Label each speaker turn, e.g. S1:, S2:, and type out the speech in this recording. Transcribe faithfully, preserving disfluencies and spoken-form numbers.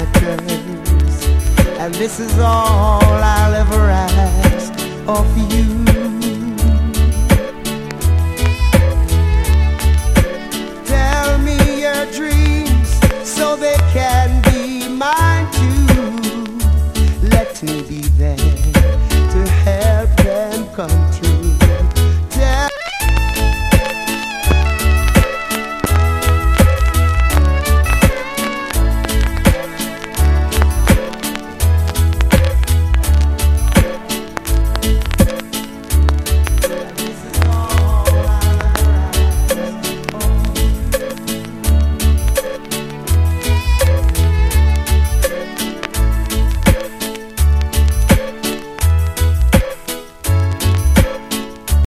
S1: matters, and this is all I'll ever ask of you. Tell me your dreams so they can